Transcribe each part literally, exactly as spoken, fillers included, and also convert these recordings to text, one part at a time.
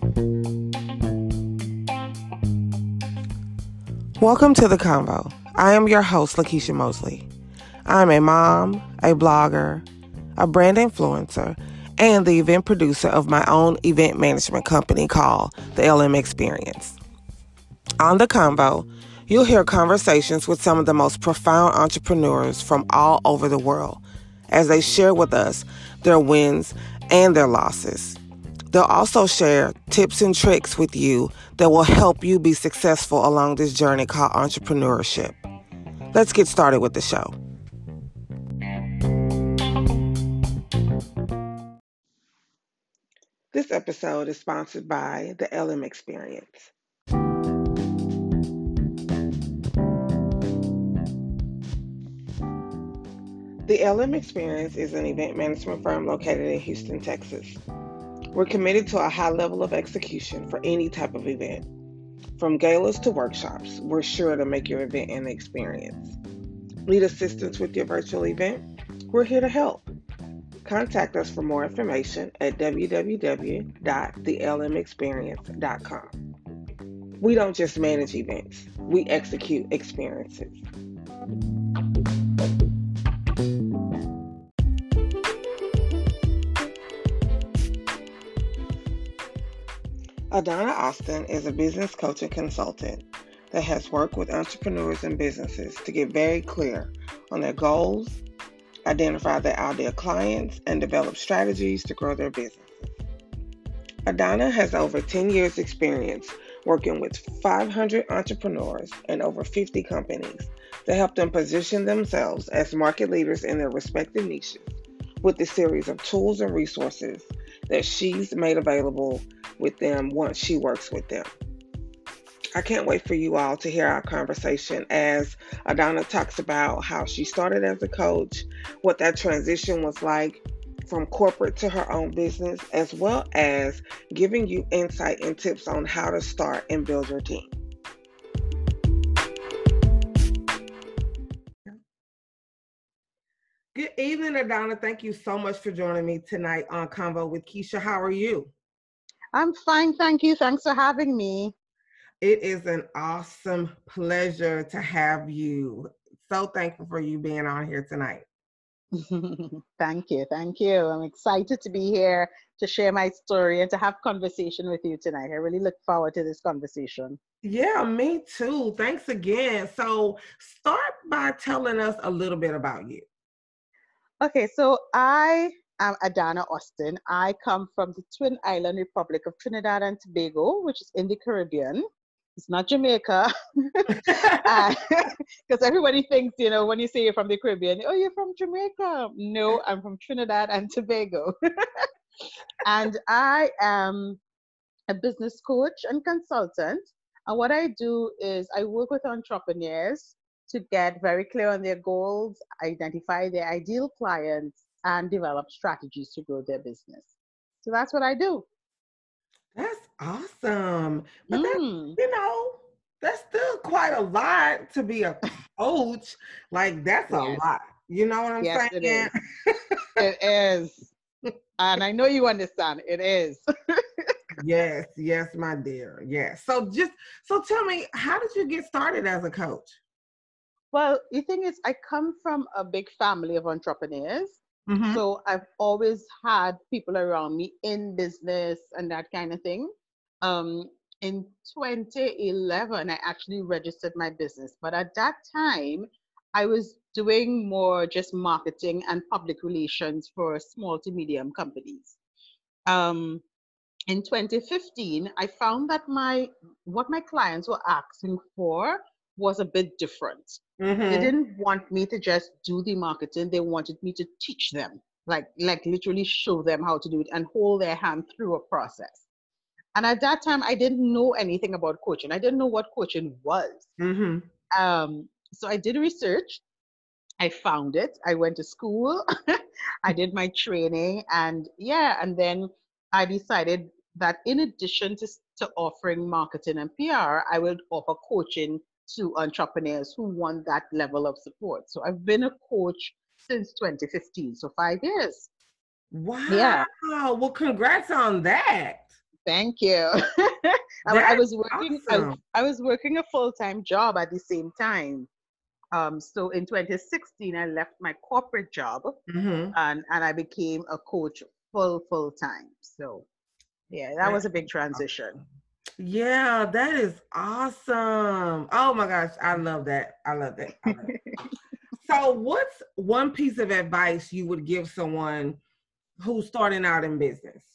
Welcome to The Convo. I am your host, Lakeisha Mosley. I'm a mom, a blogger, a brand influencer, and the event producer of my own event management company called The L M Experience. On The Convo, you'll hear conversations with some of the most profound entrepreneurs from all over the world as they share with us their wins and their losses. They'll also share tips and tricks with you that will help you be successful along this journey called entrepreneurship. Let's get started with the show. This episode is sponsored by the L M Experience. The L M Experience is an event management firm located in Houston, Texas. We're committed to a high level of execution for any type of event. From galas to workshops, we're sure to make your event an experience. Need assistance with your virtual event? We're here to help. Contact us for more information at w w w dot the l m experience dot com. We don't just manage events, we execute experiences. Adana Austin is a business coach and consultant that has worked with entrepreneurs and businesses to get very clear on their goals, identify their ideal clients, and develop strategies to grow their businesses. Adana has over ten years experience working with five hundred entrepreneurs and over fifty companies to help them position themselves as market leaders in their respective niches with the series of tools and resources that she's made available with them once she works with them. I can't wait for you all to hear our conversation as Adana talks about how she started as a coach, what that transition was like from corporate to her own business, as well as giving you insight and tips on how to start and build your team. Good evening, Adana. Thank you so much for joining me tonight on Convo with Keisha. How are you? I'm fine, thank you. Thanks for having me. It is an awesome pleasure to have you. So thankful for you being on here tonight. Thank you, thank you. I'm excited to be here to share my story and to have conversation with you tonight. I really look forward to this conversation. Yeah, me too. Thanks again. So start by telling us a little bit about you. Okay, so I am Adana Austin. I come from the Twin Island Republic of Trinidad and Tobago, which is in the Caribbean. It's not Jamaica. Because everybody thinks, you know, when you say you're from the Caribbean, oh, you're from Jamaica. No, I'm from Trinidad and Tobago. And I am a business coach and consultant. And what I do is I work with entrepreneurs to get very clear on their goals, identify their ideal clients, and develop strategies to grow their business. So that's what I do. That's awesome. But Mm. that, you know, that's still quite a lot to be a coach. Like, that's yes. a lot. You know what I'm yes, saying? It is. It is. And I know you understand. It is. Yes, yes, my dear. Yes. So just, so tell me, how did you get started as a coach? Well, the thing is, I come from a big family of entrepreneurs. Mm-hmm. So I've always had people around me in business and that kind of thing. Um, in twenty eleven, I actually registered my business. But at that time, I was doing more just marketing and public relations for small to medium companies. Um, in twenty fifteen, I found that my what my clients were asking for was a bit different. Mm-hmm. They didn't want me to just do the marketing. They wanted me to teach them, like, like literally show them how to do it and hold their hand through a process. And at that time, I didn't know anything about coaching. I didn't know what coaching was. Mm-hmm. Um, so I did research. I found it. I went to school. I did my training. And yeah, and then I decided that in addition to, to offering marketing and P R, I would offer coaching to entrepreneurs who want that level of support. So I've been a coach since twenty fifteen, so five years. Wow. Yeah. Well, congrats on that. Thank you. I, I was working. Awesome. I, I was working a full time job at the same time. Um, so in twenty sixteen, I left my corporate job, mm-hmm. and and I became a coach full full time. So yeah, that That was a big is transition. awesome. Yeah, that is awesome. Oh my gosh, I love that. I love that. I love that. So what's one piece of advice you would give someone who's starting out in business?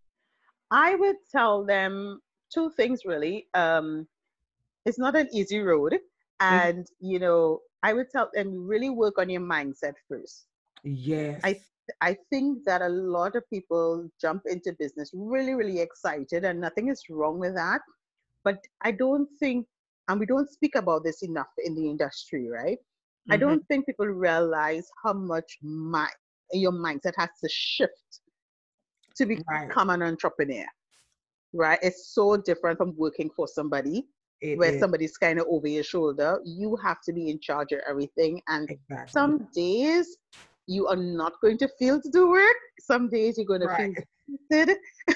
I would tell them two things really. Um, it's not an easy road, and mm-hmm. you know, I would tell them really work on your mindset first. Yes. I I think that a lot of people jump into business really, really excited, and nothing is wrong with that. But I don't think, and we don't speak about this enough in the industry, right? Mm-hmm. I don't think people realize how much my, your mindset has to shift to become right. an entrepreneur, right? It's so different from working for somebody. It where is. Somebody's kind of over your shoulder. You have to be in charge of everything. And exactly. Some days you are not going to feel to do work. Some days you're going to right. feel defeated.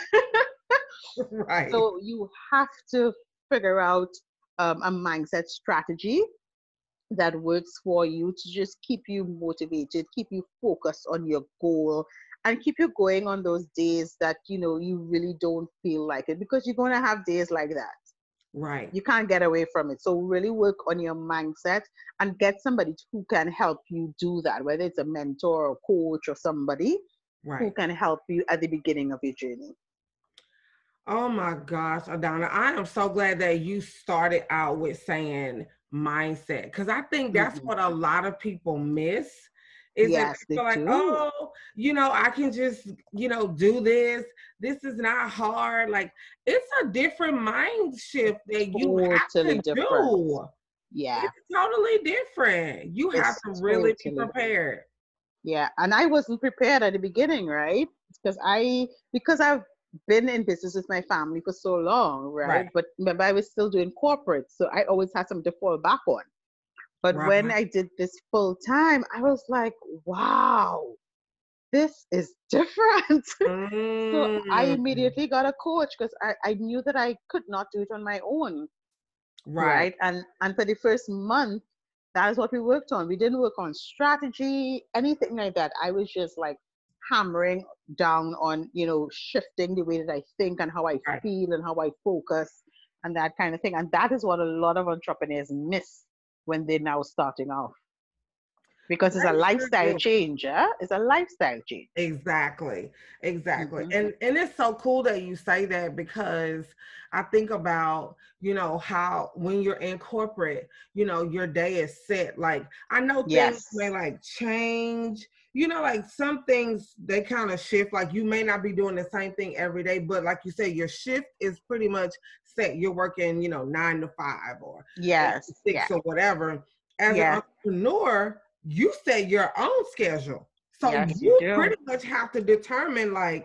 Right. So you have to figure out um, a mindset strategy that works for you to just keep you motivated, keep you focused on your goal, and keep you going on those days that, you know, you really don't feel like it, because you're going to have days like that. Right. You can't get away from it. So really work on your mindset and get somebody who can help you do that, whether it's a mentor or coach or somebody right. who can help you at the beginning of your journey. Oh my gosh, Adana, I am so glad that you started out with saying mindset, because I think that's mm-hmm. what a lot of people miss. Is yes, that they're like, do. oh, you know, I can just, you know, do this. This is not hard. Like, it's a different mind shift that you totally have to different. do. Yeah. It's totally different. You it's have to really totally be prepared. Different. Yeah. And I wasn't prepared at the beginning, right? Because I, because I've been in business with my family for so long, right? right? But remember, I was still doing corporate. So I always had something to fall back on. But right. when I did this full time, I was like, wow, this is different. Mm. So I immediately got a coach because I, I knew that I could not do it on my own. Right. right. And and for the first month, that is what we worked on. We didn't work on strategy, anything like that. I was just like hammering down on, you know, shifting the way that I think and how I right. feel and how I focus and that kind of thing. And that is what a lot of entrepreneurs miss when they're now starting off, because it's a lifestyle change. Yeah? It's a lifestyle change. Exactly. Exactly. Mm-hmm. And and it's so cool that you say that, because I think about, you know, how when you're in corporate, you know, your day is set. Like, I know things yes. may like change, you know, like some things they kind of shift. Like, you may not be doing the same thing every day, but like you say, your shift is pretty much set. You're working, you know, nine to five or yes, six yeah. or whatever. As yes. an entrepreneur, you set your own schedule. So yes, you, you pretty much have to determine, like,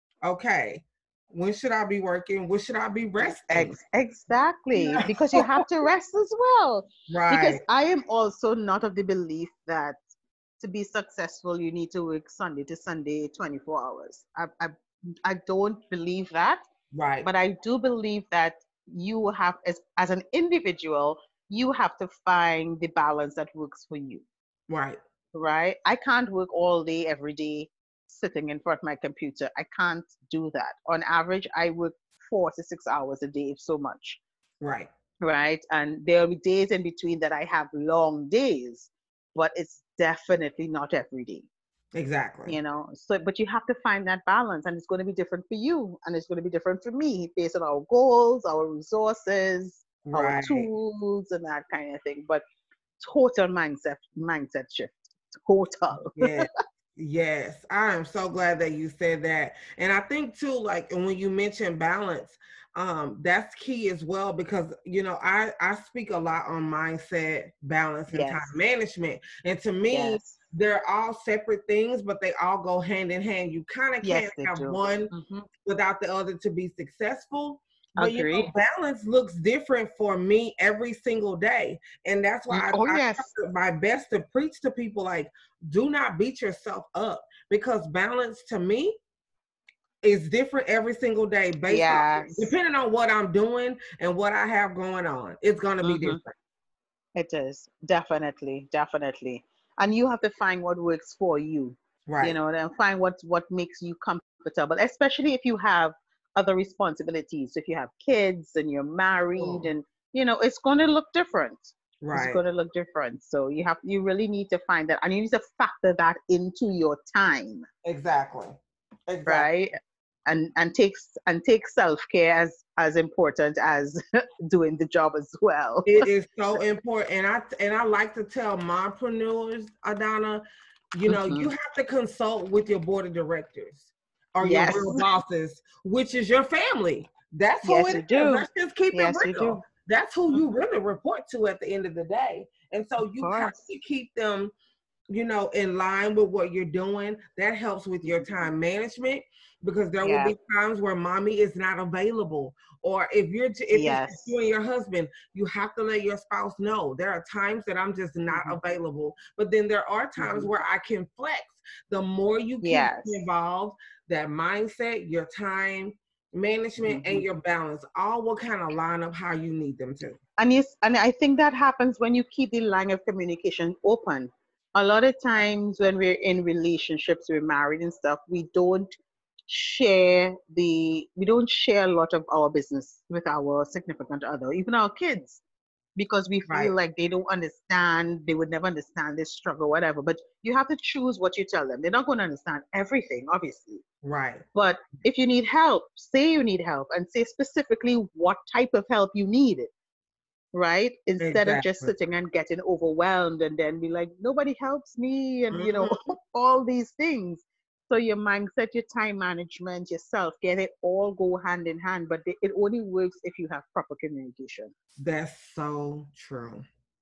okay, when should I be working? When should I be resting? Ex- exactly. Yeah. Because you have to rest as well. Right. Because I am also not of the belief that to be successful, you need to work Sunday to Sunday, twenty-four hours. I, I, I don't believe that. Right. But I do believe that you have, as, as an individual, you have to find the balance that works for you. Right. Right. I can't work all day, every day, sitting in front of my computer. I can't do that. On average, I work four to six hours a day, if so much. Right. Right. And there'll be days in between that I have long days, but it's definitely not every day. Exactly. You know, so, but you have to find that balance, and it's going to be different for you, and it's going to be different for me based on our goals, our resources, right. our tools, and that kind of thing. But total mindset, mindset shift. Total. Yes. Yes. I am so glad that you said that. And I think too, like, when you mention balance, um, that's key as well, because, you know, I, I speak a lot on mindset, balance, and yes. time management. And to me, yes. they're all separate things, but they all go hand in hand. You kind of can't yes, have do. one mm-hmm. without the other to be successful. But Agreed. you know, balance looks different for me every single day. And that's why I, oh, I yes. try my best to preach to people, like, do not beat yourself up, because balance to me is different every single day based yes. on, depending on what I'm doing and what I have going on. It's going to be mm-hmm. different. It is. Definitely. Definitely. And you have to find what works for you. Right. You know, and find what, what makes you comfortable, especially if you have other responsibilities. If you have kids and you're married oh. and, you know, it's going to look different. Right. It's going to look different. So you have, you really need to find that, and you need to factor that into your time. Exactly. Exactly. Right. And, and takes, and take self-care as, as important as doing the job as well. It is so important. And I, and I like to tell mompreneurs, Adana, you know, mm-hmm. you have to consult with your board of directors or yes. your real bosses, which is your family. That's who yes, it is. Do. Let's just keep yes, it real. That's who you really report to at the end of the day. And so you have to keep them, you know, in line with what you're doing. That helps with your time management, because there yeah. will be times where mommy is not available. Or if you're, if yes. it's you and your husband, you have to let your spouse know there are times that I'm just not mm-hmm. available. But then there are times mm-hmm. where I can flex. The more you keep yes. involved, that mindset, your time management, mm-hmm. and your balance, all will kind of line up how you need them to. And yes, and I think that happens when you keep the line of communication open. A lot of times when we're in relationships, we're married and stuff, we don't share the, we don't share a lot of our business with our significant other, even our kids, because we feel right. like they don't understand, they would never understand this struggle, whatever. But you have to choose what you tell them. They're not going to understand everything, obviously. Right. But if you need help, say you need help, and say specifically what type of help you need. Right? Instead exactly. of just sitting and getting overwhelmed and then be like, nobody helps me, and mm-hmm. you know, all these things. So your mindset, your time management, your self-care, they all go hand in hand, but they, it only works if you have proper communication. That's so true.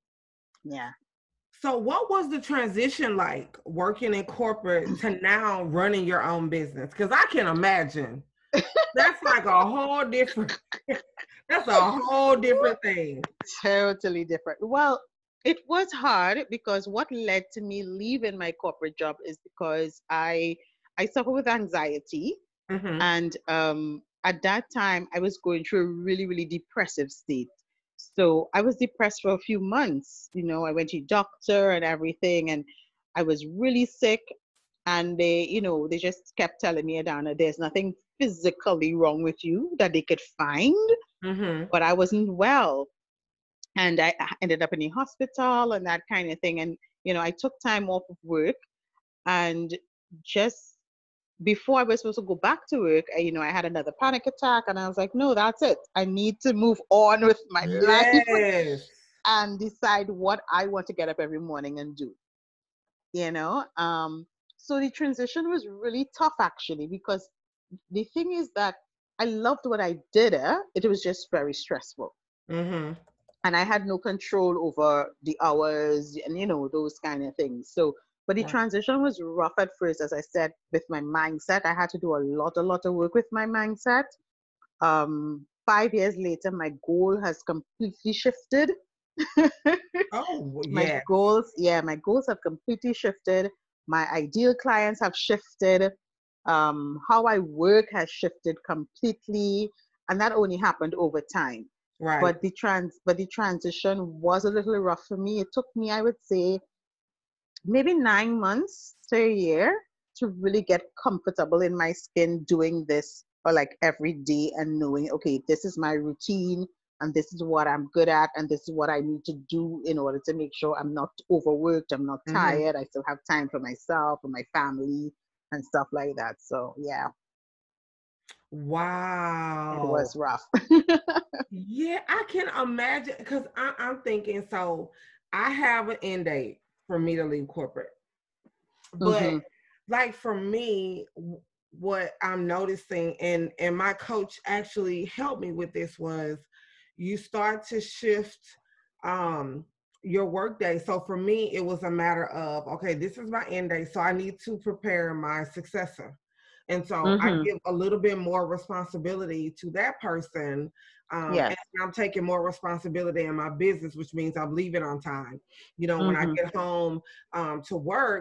Yeah. So what was the transition like working in corporate to now running your own business? Because I can imagine that's like a whole different, that's a whole different thing. Totally different. Well, it was hard because what led to me leaving my corporate job is because I I suffer with anxiety. Mm-hmm. And um, at that time, I was going through a really, really depressive state. So I was depressed for a few months. You know, I went to a doctor and everything, and I was really sick. And they, you know, they just kept telling me, Adana, there's nothing physically wrong with you that they could find. Mm-hmm. But I wasn't well. And I ended up in the hospital and that kind of thing. And, you know, I took time off of work, and just before I was supposed to go back to work, I, you know, I had another panic attack, and I was like, no, that's it. I need to move on with my yes. life and decide what I want to get up every morning and do, you know? Um, so the transition was really tough, actually, because the thing is that I loved what I did. Eh? It was just very stressful. Mm-hmm. And I had no control over the hours and, you know, those kind of things. So, but the yeah. transition was rough at first, as I said, with my mindset. I had to do a lot, a lot of work with my mindset. Um, five years later, my goal has completely shifted. Oh, yeah. My goals, yeah, my goals have completely shifted. My ideal clients have shifted. Um, how I work has shifted completely. And that only happened over time. Right. But the trans, but the transition was a little rough for me. It took me, I would say, maybe nine months to a year to really get comfortable in my skin doing this, or like every day, and knowing, okay, this is my routine, and this is what I'm good at, and this is what I need to do in order to make sure I'm not overworked, I'm not mm-hmm. tired, I still have time for myself and my family and stuff like that. So yeah. Wow. It was rough. Yeah, I can imagine, because I'm thinking, so I have an end date for me to leave corporate. But mm-hmm. like for me, what I'm noticing, and, and my coach actually helped me with this, was you start to shift um, your work day. So for me, it was a matter of, okay, this is my end date, so I need to prepare my successor. And so mm-hmm. I give a little bit more responsibility to that person. Um, yes. And I'm taking more responsibility in my business, which means I'm leaving on time. You know, mm-hmm. when I get home um, to work,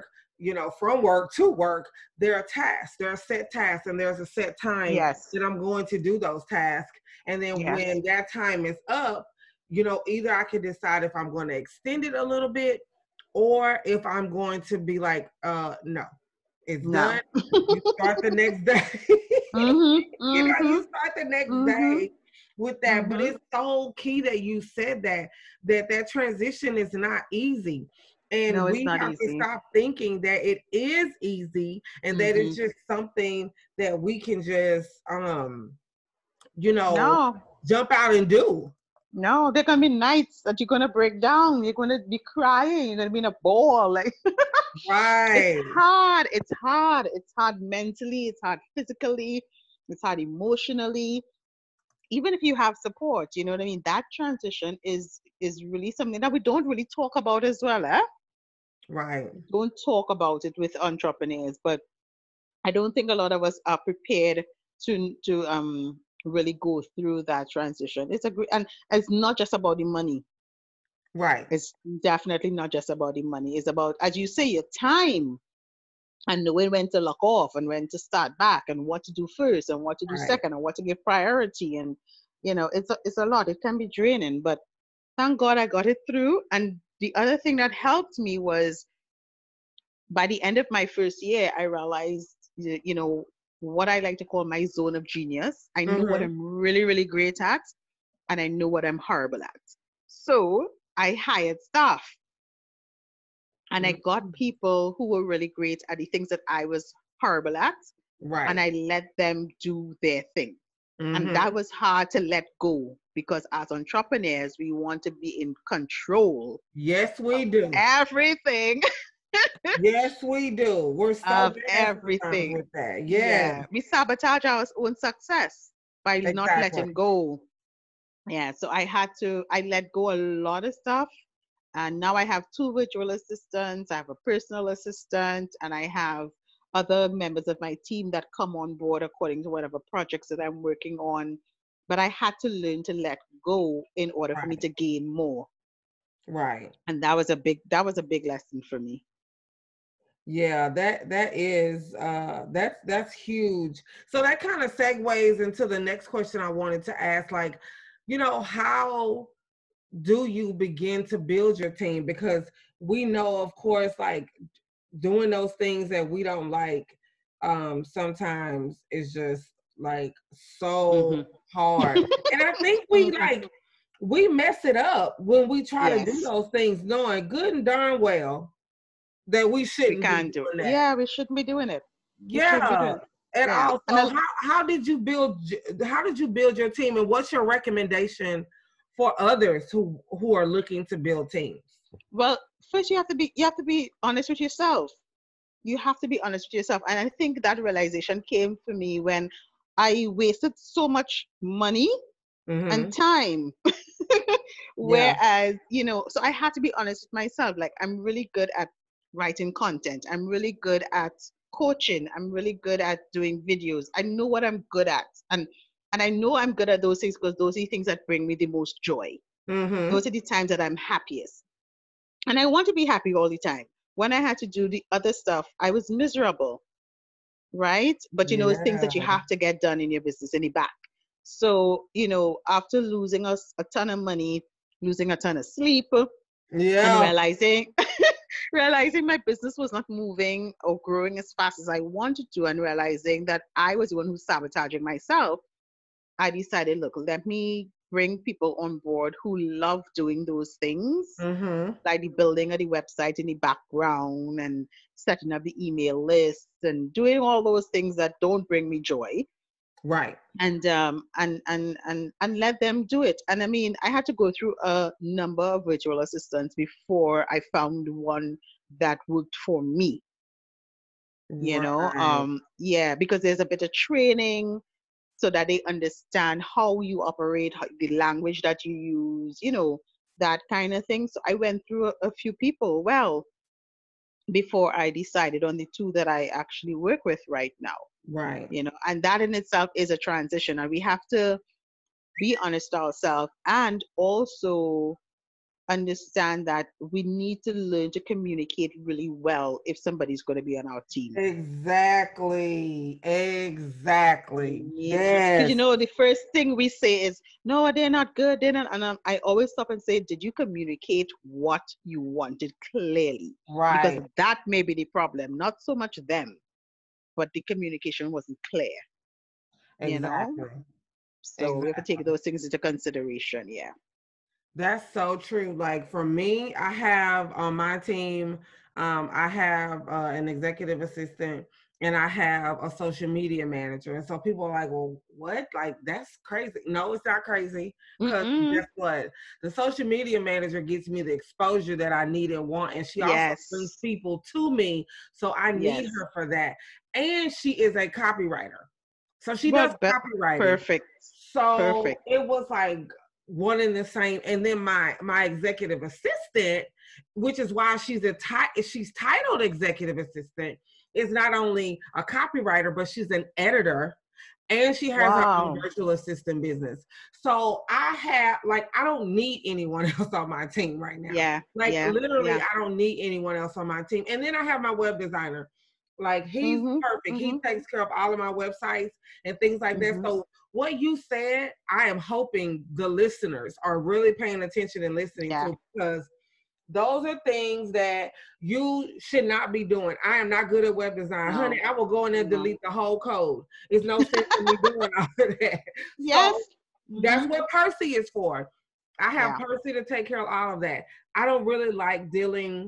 you know, from work to work, there are tasks, there are set tasks, and there's a set time Yes. that I'm going to do those tasks. And then Yes. when that time is up, you know, either I can decide if I'm going to extend it a little bit, or if I'm going to be like, uh, no, it's No. done. You start the next day. mm-hmm, You know, mm-hmm, you start the next mm-hmm, day with that. mm-hmm. But it's so key that you said that, that that transition is not easy. And no, we have easy. to stop thinking that it is easy and mm-hmm. that it's just something that we can just, um, you know, no. jump out and do. No, there can be nights that you're gonna break down. You're gonna be crying. You're gonna be in a ball. Like, right. It's hard. It's hard. It's hard mentally. It's hard physically. It's hard emotionally. Even if you have support, you know what I mean. That transition is is really something that we don't really talk about as well, eh? Right. Don't talk about it with entrepreneurs, but I don't think a lot of us are prepared to to um really go through that transition. It's a great, and it's not just about the money. Right. It's definitely not just about the money. It's about, as you say, your time and knowing when to lock off and when to start back and what to do first and what to do right. second and what to give priority. And, you know, it's a, it's a lot. It can be draining, but thank God I got it through. And the other thing that helped me was by the end of my first year, I realized, you know, what I like to call my zone of genius. I know mm-hmm. what I'm really, really great at, and I know what I'm horrible at. So I hired staff, and mm-hmm. I got people who were really great at the things that I was horrible at, right? And I let them do their thing. Mm-hmm. And that was hard to let go, because as entrepreneurs, we want to be in control. Yes, we do. Everything. Yes, we do. We're so of everything with that. Yes. Yeah, we sabotage our own success by exactly. not letting go. Yeah, so I had to. I let go a lot of stuff, and now I have two virtual assistants. I have a personal assistant, and I have other members of my team that come on board according to whatever projects that I'm working on. But I had to learn to let go in order right. for me to gain more. Right. And that was a big. That was a big lesson for me. Yeah, that that is uh that's that's huge. So that kind of segues into the next question I wanted to ask, like, you know, how do you begin to build your team? Because we know, of course, like doing those things that we don't like um sometimes is just like so mm-hmm. hard. And I think we mm-hmm. like we mess it up when we try yes. to do those things, knowing good and darn well that we shouldn't we can't be do doing it. that. Yeah, we shouldn't be doing it. We yeah. Doing it. And yeah. also, and how, how did you build how did you build your team, and what's your recommendation for others who who are looking to build teams? Well, first you have to be you have to be honest with yourself. You have to be honest with yourself. And I think that realization came for me when I wasted so much money mm-hmm. and time. Whereas, yeah. you know, so I had to be honest with myself. Like, I'm really good at writing content. I'm really good at coaching. I'm really good at doing videos. I know what I'm good at. And and I know I'm good at those things because those are the things that bring me the most joy. Mm-hmm. Those are the times that I'm happiest. And I want to be happy all the time. When I had to do the other stuff, I was miserable, right? But, you know, yeah. things that you have to get done in your business in the back. So, you know, after losing a, a ton of money, losing a ton of sleep, yeah. and realizing... realizing my business was not moving or growing as fast as I wanted to, and realizing that I was the one who was sabotaging myself, I decided, look, let me bring people on board who love doing those things, mm-hmm. like the building of the website in the background and setting up the email list and doing all those things that don't bring me joy. Right. And um and and and and let them do it. And I mean, I had to go through a number of virtual assistants before I found one that worked for me. You right. know, um yeah, because there's a bit of training so that they understand how you operate, how, the language that you use, you know, that kind of thing. So I went through a, a few people, well, before I decided on the two that I actually work with right now. Right. You know, and that in itself is a transition, and we have to be honest ourselves and also understand that we need to learn to communicate really well if somebody's going to be on our team. Exactly. Exactly. Because, you Yes. know, the first thing we say is, no, they're not good. They're not. And um, I always stop and say, did you communicate what you wanted clearly? Because Right. that may be the problem. Not so much them, but the communication wasn't clear, you know? Exactly. So we have to take Exactly. those things into consideration. Yeah. That's so true. Like for me, I have on my team, um, I have uh, an executive assistant and I have a social media manager. And so people are like, well, what? Like, that's crazy. No, it's not crazy. Because guess what? The social media manager gets me the exposure that I need and want. And she also Yes. brings people to me. So I need Yes. her for that. And she is a copywriter. So she Well, does but copywriting. perfect. So Perfect. it was like one and the same. And then my my executive assistant, which is why she's a ti- she's titled executive assistant, is not only a copywriter, but she's an editor. And she has her own Wow. virtual assistant business. So I have, like, I don't need anyone else on my team right now. Yeah. Like, yeah, literally, yeah. I don't need anyone else on my team. And then I have my web designer. Like, he's Mhm, perfect. He mhm. takes care of all of my websites and things like that. Mhm. So what you said, I am hoping the listeners are really paying attention and listening Yeah. to, because those are things that you should not be doing. I am not good at web design. No. Honey, I will go in there and No. delete the whole code. There's no sense in me doing all of that. Yes. So that's Mhm. what Percy is for. I have Yeah. Percy to take care of all of that. I don't really like dealing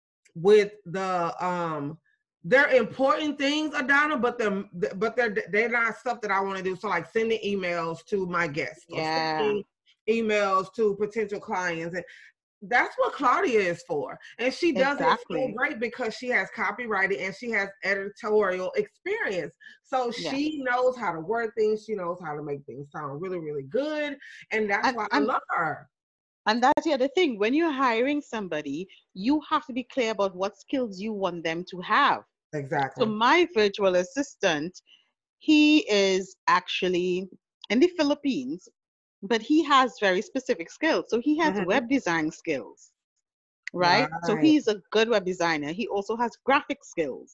with the um they're important things, Adana, but they're but they're they're not stuff that I want to do. So like sending emails to my guests or Yeah. sending emails to potential clients, and that's what Claudia is for. And she does Exactly. it so great because she has copywriting and she has editorial experience. So Yeah. she knows how to word things. She knows how to make things sound really, really good. And that's And, why I and love her. and that's the other thing. When you're hiring somebody, you have to be clear about what skills you want them to have. So Exactly. my virtual assistant, he is actually in the Philippines, but he has very specific skills. So he has Mhm. web design skills, right? So Right. he's a good web designer. He also has graphic skills.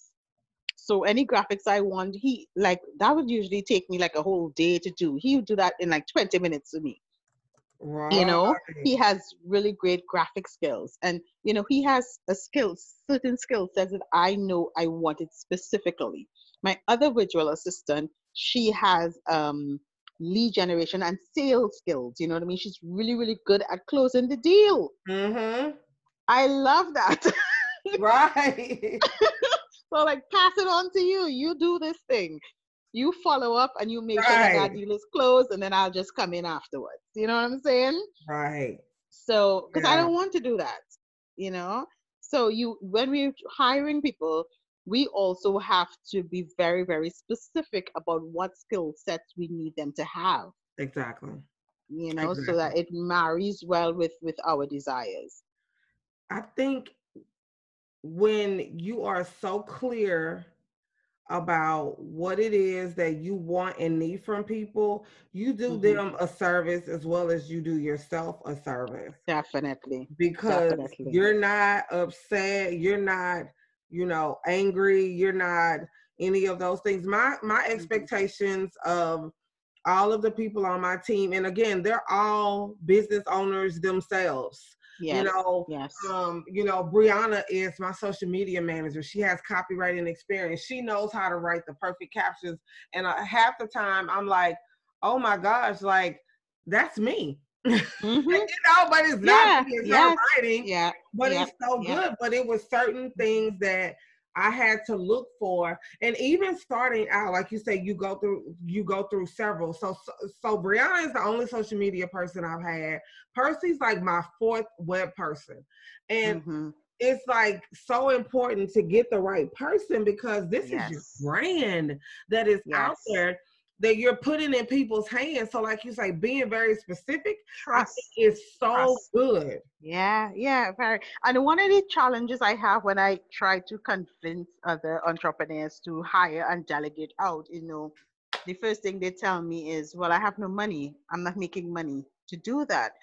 So any graphics I want, he like that would usually take me like a whole day to do. He would do that in like twenty minutes to me. You know, he Right. has really great graphic skills, and you know, he has a skill, certain skill sets that I know I wanted specifically. My other virtual assistant, she has um lead generation and sales skills. You know what I mean? She's really, really good at closing the deal. Mm-hmm. I love that. Right. So like pass it on to you. You do this thing. You follow up and you make sure that that Right. deal is closed, and then I'll just come in afterwards. You know what I'm saying? Right. So, because I Yeah. don't want to do that, you know? So you, when we're hiring people, we also have to be very, very specific about what skill sets we need them to have, Exactly. you know, Exactly. so that it marries well with with our desires. I think when you are so clear about what it is that you want and need from people, you do Mm-hmm. them a service as well as you do yourself a service. Definitely. Because Definitely. you're not upset, you're not, you know, angry, you're not any of those things. My my Mm-hmm. expectations of all of the people on my team, and again, they're all business owners themselves. Yes. You know, Yes. um, you know, Brianna is my social media manager. She has copywriting experience. She knows how to write the perfect captions. And uh, half the time I'm like, oh my gosh, like that's me. Mm-hmm. You know, but it's not Yeah. me, it's her Yes. writing. Yeah. But Yeah. it's so Yeah. good. But it was certain things that I had to look for. And even starting out, like you say, you go through you go through several. So so, so Brianna is the only social media person I've had. Percy's like my fourth web person. And Mm-hmm. it's like so important to get the right person, because this Yes. is your brand that is Yes. out there that you're putting in people's hands. So like you say, being very specific, Trust. I think is so Trust. good. Yeah, yeah, very. And one of the challenges I have when I try to convince other entrepreneurs to hire and delegate out, you know, the first thing they tell me is, well, I have no money. I'm not making money to do that.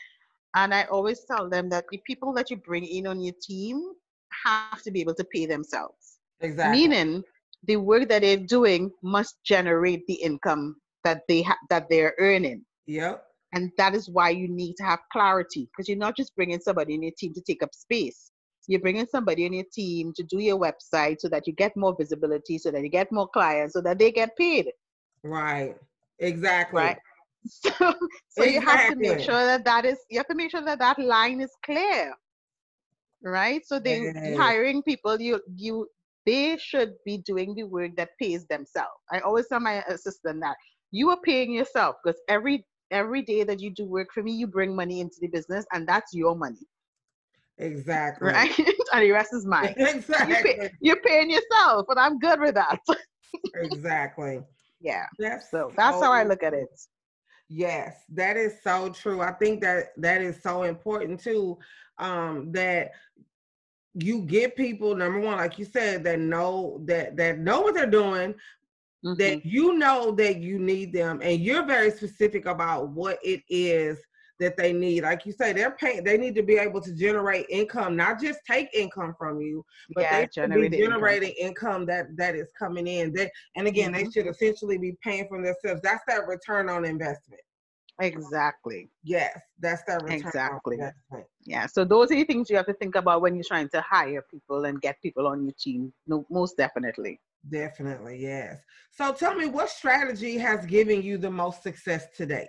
And I always tell them that the people that you bring in on your team have to be able to pay themselves. Exactly. Meaning the work that they're doing must generate the income that they ha- that they're earning. Yep. And that is why you need to have clarity, because you're not just bringing somebody in your team to take up space. You're bringing somebody in your team to do your website so that you get more visibility, so that you get more clients, so that they get paid. Right. Exactly. Right. So, so you have to make Exactly. sure that that is, you have to make sure that that line is clear. Right. So they Yes. hiring people, you, you, they should be doing the work that pays themselves. I always tell my assistant that you are paying yourself, because every every day that you do work for me, you bring money into the business, and that's your money. Exactly. Right. And the rest is mine. Exactly. You pay, you're paying yourself, and I'm good with that. Exactly. Yeah. That's so that's so how I look at it. Yes, that is so true. I think that that is so important too. Um, that you get people, number one, like you said, that know that that know what they're doing, mm-hmm. that you know that you need them, and you're very specific about what it is that they need. Like you say, they're paying, they need to be able to generate income, not just take income from you, but yeah, they should be generating income. income that that is coming in. They, and again, mm-hmm. they should essentially be paying for themselves. That's that return on investment. Exactly. Yes, that's that return exactly. on investment. Yeah, so those are the things you have to think about when you're trying to hire people and get people on your team. No, most definitely. Definitely, yes. So tell me, what strategy has given you the most success today?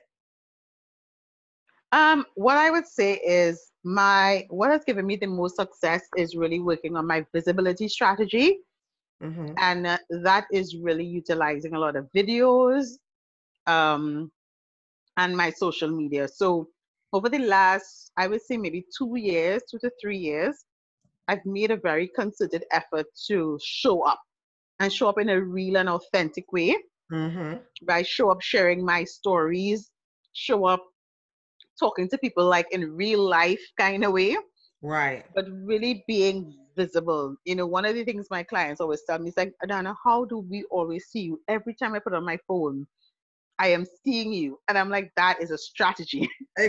Um, what I would say is my what has given me the most success is really working on my visibility strategy. Mm-hmm. And uh, that is really utilizing a lot of videos um, and my social media. So over the last, I would say maybe two years, two to three years, I've made a very concerted effort to show up and show up in a real and authentic way. Mm-hmm. Right? Show up sharing my stories, show up talking to people like in real life kind of way. Right. But really being visible. You know, one of the things my clients always tell me is like, Adana, how do we always see you? Every time I put on my phone, I am seeing you. And I'm like, that is a strategy.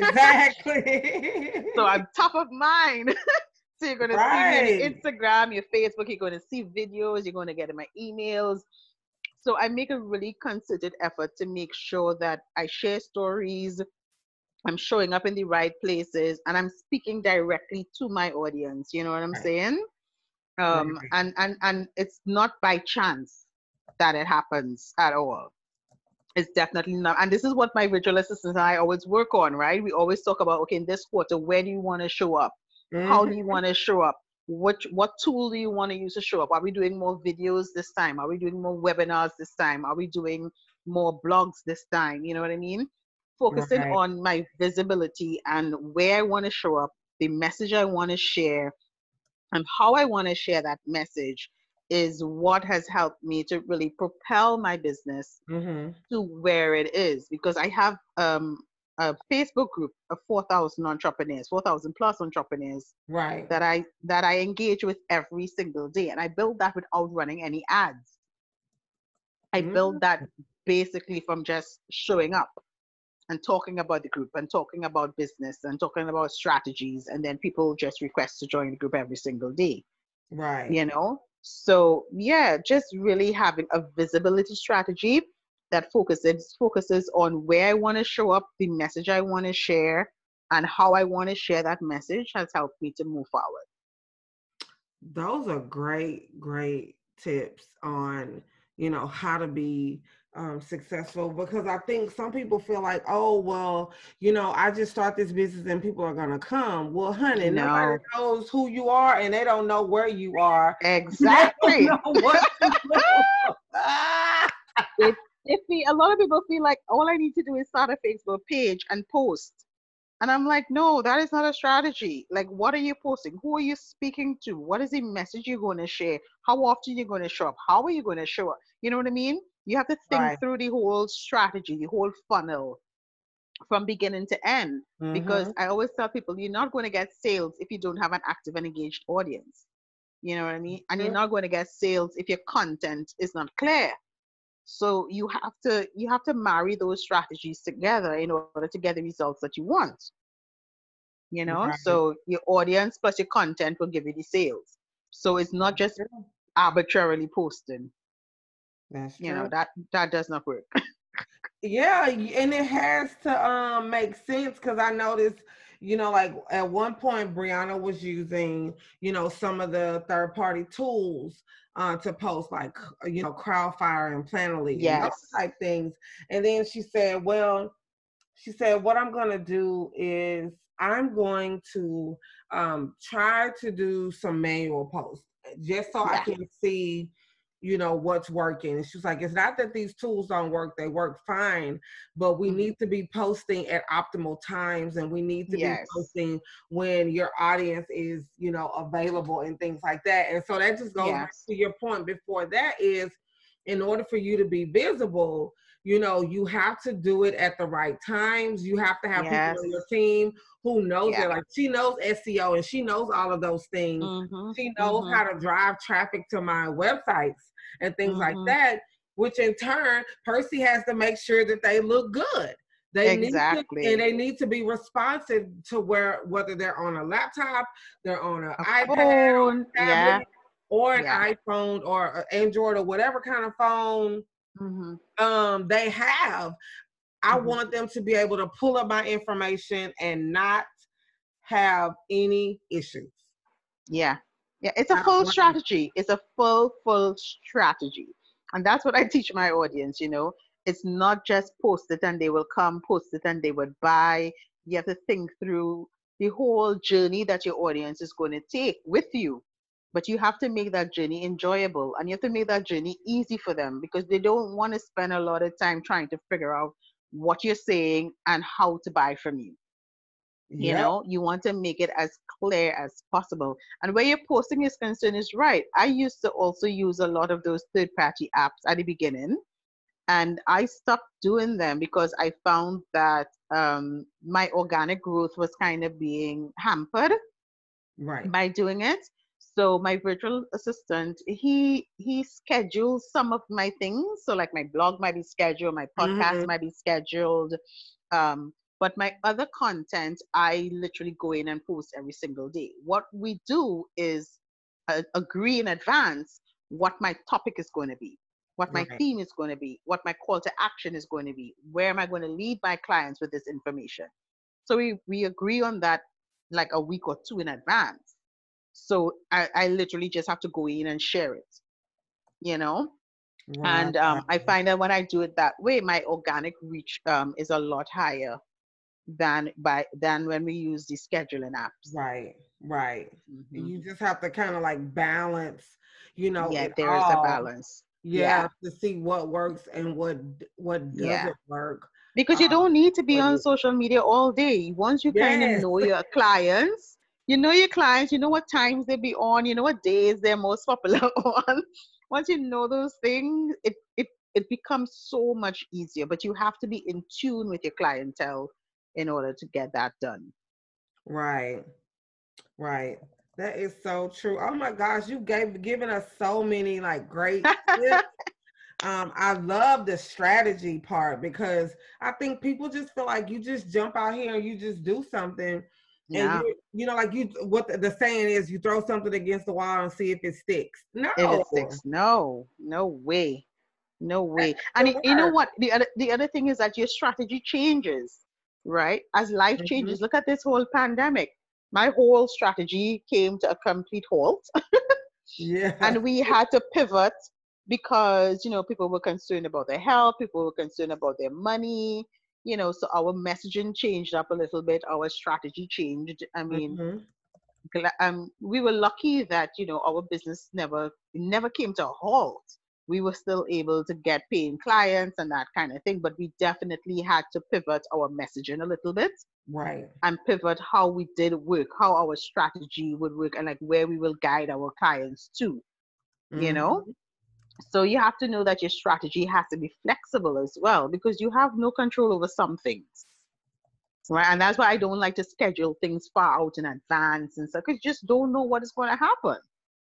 Exactly. So I'm top of mind. So you're going to right. see me on Instagram, your Facebook, you're going to see videos, you're going to get in my emails. So I make a really concerted effort to make sure that I share stories, I'm showing up in the right places, and I'm speaking directly to my audience. You know what I'm right. saying? Um, right. and, and, and it's not by chance that it happens at all. It's definitely not. And this is what my virtual assistants and I always work on, right? We always talk about, okay, in this quarter, where do you want to show up? Mm-hmm. How do you want to show up? What, what tool do you want to use to show up? Are we doing more videos this time? Are we doing more webinars this time? Are we doing more blogs this time? You know what I mean? Focusing right. on my visibility and where I want to show up, the message I want to share, and how I want to share that message is what has helped me to really propel my business mm-hmm. to where it is. Because I have um, a Facebook group of four thousand entrepreneurs, four thousand plus entrepreneurs, right? That I that I engage with every single day, and I build that without running any ads. I mm-hmm. build that basically from just showing up and talking about the group and talking about business and talking about strategies, and then people just request to join the group every single day. Right. You know? So yeah, just really having a visibility strategy that focuses focuses on where I want to show up, the message I want to share, and how I want to share that message has helped me to move forward. Those are great, great tips on, you know, how to be um, successful, because I think some people feel like, oh, well, you know, I just start this business and people are going to come. Well, honey, no. Nobody knows who you are and they don't know where you are. Exactly. They don't know what to do. They, they feel, a lot of people feel like all I need to do is start a Facebook page and post. And I'm like, no, that is not a strategy. Like, what are you posting? Who are you speaking to? What is the message you're going to share? How often you're going to show up? How are you going to show up? You know what I mean? You have to think right. through the whole strategy, the whole funnel from beginning to end. Mm-hmm. Because I always tell people, you're not going to get sales if you don't have an active and engaged audience. You know what I mean? And mm-hmm. you're not going to get sales if your content is not clear. So you have to you have to marry those strategies together in order to get the results that you want. you know. Right. So your audience plus your content will give you the sales. So it's not just arbitrarily posting. That's You know, true. that that does not work. Yeah, and it has to um make sense, because I noticed, you know, like at one point Brianna was using, you know, some of the third party tools uh, to post, like, you know, Crowdfire and Planoly and those Yes. type things. And then she said, well, she said, what I'm going to do is I'm going to um, try to do some manual posts just so yeah. I can see, you know, what's working. And she was like, it's not that these tools don't work. They work fine, but we mm-hmm. need to be posting at optimal times, and we need to yes. be posting when your audience is, you know, available and things like that. And so that just goes yes. back to your point before that is, in order for you to be visible, you know, you have to do it at the right times. You have to have yes. people on your team who knows yeah. it. Like, she knows S E O and she knows all of those things. Mm-hmm. She knows mm-hmm. how to drive traffic to my websites and things mm-hmm. like that, which in turn, Percy has to make sure that they look good. They exactly. need to, and they need to be responsive to where, whether they're on a laptop, they're on an iPad, phone, or tablet, yeah. or an yeah. iPhone or an Android or whatever kind of phone mm-hmm. um, they have. I mm-hmm. want them to be able to pull up my information and not have any issues. Yeah. Yeah. It's a full strategy. It's a full, full strategy. And that's what I teach my audience, you know. It's not just post it and they will come, post it and they would buy. You have to think through the whole journey that your audience is going to take with you. But you have to make that journey enjoyable, and you have to make that journey easy for them, because they don't want to spend a lot of time trying to figure out what you're saying and how to buy from you. Yep. You know, you want to make it as clear as possible. And where your posting is concerned is right. I used to also use a lot of those third-party apps at the beginning, and I stopped doing them because I found that um, my organic growth was kind of being hampered right. by doing it. So my virtual assistant, he he schedules some of my things. So like my blog might be scheduled, my podcast mm-hmm. might be scheduled. Um, but my other content, I literally go in and post every single day. What we do is uh, agree in advance what my topic is going to be, what my right. theme is going to be, what my call to action is going to be, where am I going to lead my clients with this information. So we, we agree on that like a week or two in advance. So I, I literally just have to go in and share it, you know? Wow. And um, I find that when I do it that way, my organic reach um, is a lot higher than by than when we use the scheduling apps. Right, right. Mm-hmm. You just have to kind of like balance, you know, yeah, there is a balance. Yeah, yeah, to see what works and what what doesn't yeah. work. Because you um, don't need to be on social media all day. Once you yes. kind of know your clients, you know your clients, you know what times they be on, you know what days they're most popular on. Once you know those things, it, it, it becomes so much easier. But you have to be in tune with your clientele in order to get that done. Right, right. That is so true. Oh my gosh, you gave given us so many like great tips. Um, I love the strategy part, because I think people just feel like you just jump out here and you just do something. Yeah. And you, you know, like you, what the, the saying is, you throw something against the wall and see if it sticks. No, if it sticks, no, no way, no way. And it, you know what? The other, the other thing is that your strategy changes, right? As life mm-hmm. changes. Look at this whole pandemic. My whole strategy came to a complete halt. Yeah. And we had to pivot because, you know, people were concerned about their health, people were concerned about their money. You know, so our messaging changed up a little bit. Our strategy changed. I mean, mm-hmm. um, we were lucky that, you know, our business never, never came to a halt. We were still able to get paying clients and that kind of thing, but we definitely had to pivot our messaging a little bit. Right. And pivot how we did work, how our strategy would work, and like where we will guide our clients to, mm-hmm. you know? So you have to know that your strategy has to be flexible as well, because you have no control over some things, right? And that's why I don't like to schedule things far out in advance and stuff, because you just don't know what is going to happen.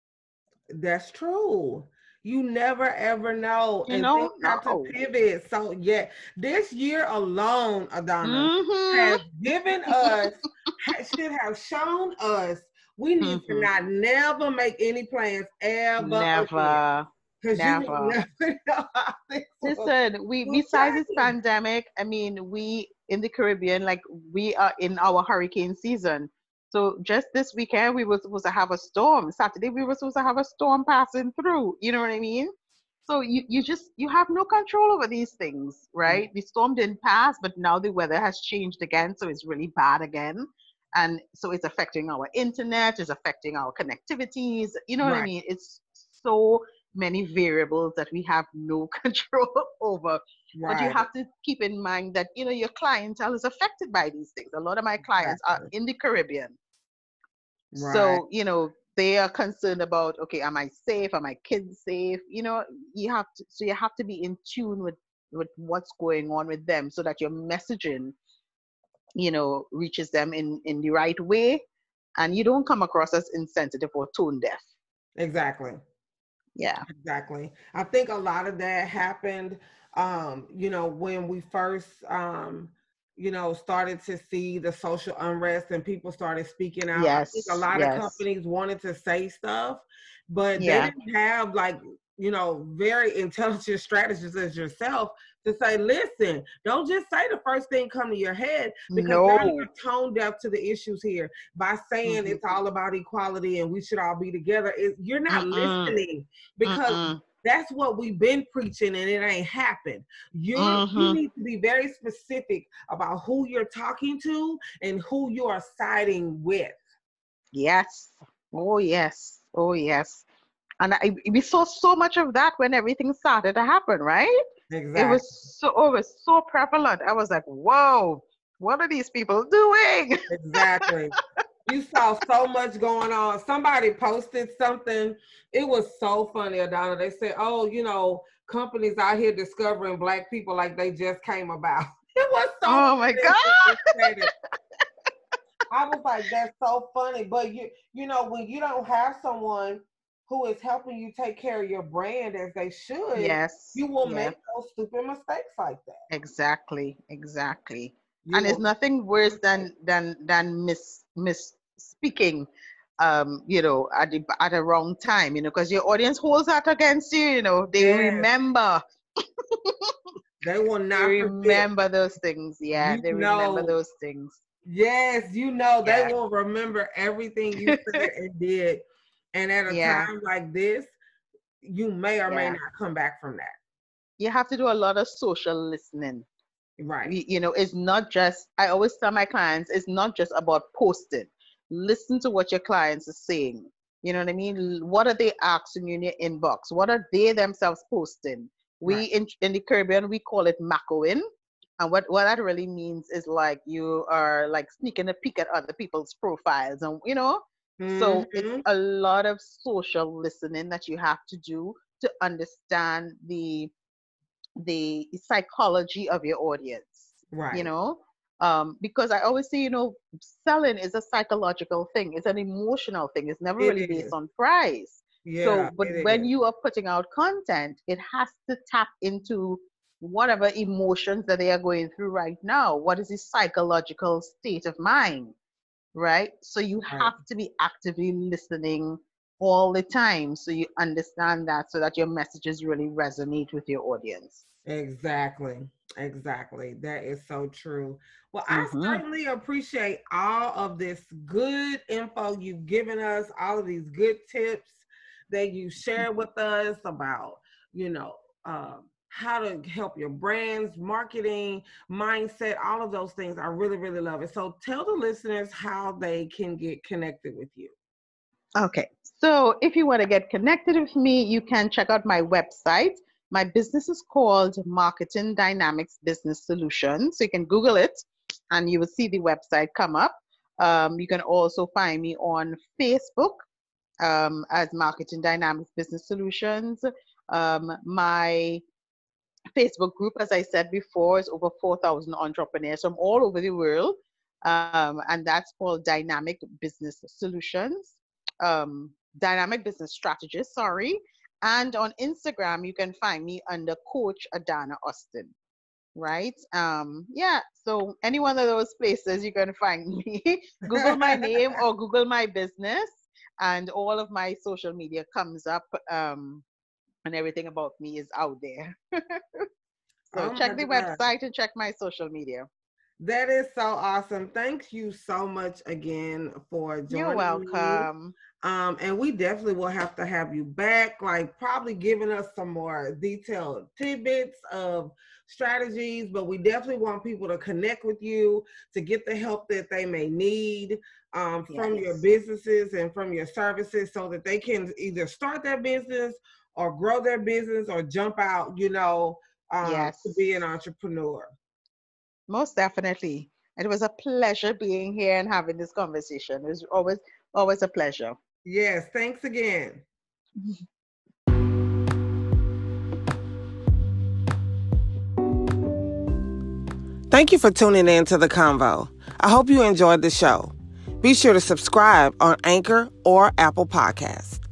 That's true. You never ever know. You and know, things have no. to pivot. So yeah, this year alone, Adana, mm-hmm. has given us should have shown us we need mm-hmm. to not never make any plans ever never because you will never know how listen we besides this pandemic, I mean, we in the Caribbean, like we are in our hurricane season. So just this weekend we were supposed to have a storm. Saturday we were supposed to have a storm passing through, you know what I mean? So you, you just you have no control over these things, right? Mm-hmm. The storm didn't pass, but now the weather has changed again, so it's really bad again. And so it's affecting our internet, it's affecting our connectivities, you know what right. I mean? It's so many variables that we have no control over. Right. But you have to keep in mind that, you know, your clientele is affected by these things. A lot of my clients exactly. are in the Caribbean. Right. So, you know, they are concerned about, okay, am I safe? Are my kids safe? You know, you have to, so you have to be in tune with, with what's going on with them so that your messaging, you know, reaches them in, in the right way and you don't come across as insensitive or tone deaf. Exactly. Yeah. Exactly. I think a lot of that happened, um, you know, when we first, um, you know, started to see the social unrest and people started speaking out. Yes, I think a lot yes. of companies wanted to say stuff, but yeah. they didn't have like, you know, very intelligent strategists as yourself to say, listen, don't just say the first thing come to your head because no. now you're tone deaf to the issues here by saying mm-hmm. it's all about equality and we should all be together. It, you're not Mm-mm. listening because Mm-mm. that's what we've been preaching and it ain't happened. You mm-hmm. you need to be very specific about who you're talking to and who you are siding with. Yes. Oh, yes. Oh, yes. And I, we saw so much of that when everything started to happen, right? Exactly. It was so, oh, it was so prevalent. I was like, whoa, what are these people doing? Exactly. You saw so much going on. Somebody posted something. It was so funny, Adana. They said, oh, you know, companies out here discovering Black people like they just came about. It was so Oh, my God. I was like, that's so funny. But, you, you know, when you don't have someone who is helping you take care of your brand as they should, yes, you will yeah. make those stupid mistakes like that. Exactly, exactly. You and it's nothing worse than than than mis mis speaking, um, you know, at the at a wrong time, you know, because your audience holds that against you, you know, they yes. remember. They will not they remember forget. those things. Yeah, you they know. remember those things. Yes, you know, yeah. they will remember everything you said and did. And at a yeah. time like this, you may or yeah. may not come back from that. You have to do a lot of social listening. Right. You, you know, it's not just, I always tell my clients, it's not just about posting. Listen to what your clients are saying. You know what I mean? What are they asking you in your inbox? What are they themselves posting? We, right. in, in the Caribbean, we call it mackoing. And what, what that really means is like you are like sneaking a peek at other people's profiles and, you know, mm-hmm. so it's a lot of social listening that you have to do to understand the the psychology of your audience, right? You know, um, because I always say, you know, selling is a psychological thing. It's an emotional thing. It's never it really is. based on price. Yeah, so, but when is. you are putting out content, it has to tap into whatever emotions that they are going through right now. What is the psychological state of mind, right? So you right. have to be actively listening all the time so you understand that, so that your messages really resonate with your audience. Exactly. Exactly. That is so true. Well, mm-hmm. I certainly appreciate all of this good info you've given us, all of these good tips that you share with us about, you know, um, how to help your brands, marketing, mindset, all of those things. I really, really love it. So tell the listeners how they can get connected with you. Okay. So if you want to get connected with me, you can check out my website. My business is called Marketing Dynamics Business Solutions. So you can Google it and you will see the website come up. Um, you can also find me on Facebook um, as Marketing Dynamics Business Solutions. Um, my Facebook group, as I said before, is over four thousand entrepreneurs from all over the world. Um, and that's called Dynamic Business Solutions. Um, Dynamic Business Strategist, sorry. And on Instagram, you can find me under Coach Adana Austin. right? Um, yeah, so any one of those places you're going to find me. Google my name or Google my business, and all of my social media comes up, um, and everything about me is out there. So Oh check my the God. website and check my social media. That is so awesome. Thank you so much again for joining You're welcome. me. Um, and we definitely will have to have you back, like probably giving us some more detailed tidbits of strategies, but we definitely want people to connect with you to get the help that they may need um, from Yes. your businesses and from your services so that they can either start their business or grow their business or jump out, you know, um, yes. to be an entrepreneur. Most definitely. It was a pleasure being here and having this conversation. It was always, always a pleasure. Yes, thanks again. Thank you for tuning in to The Convo. I hope you enjoyed the show. Be sure to subscribe on Anchor or Apple Podcasts.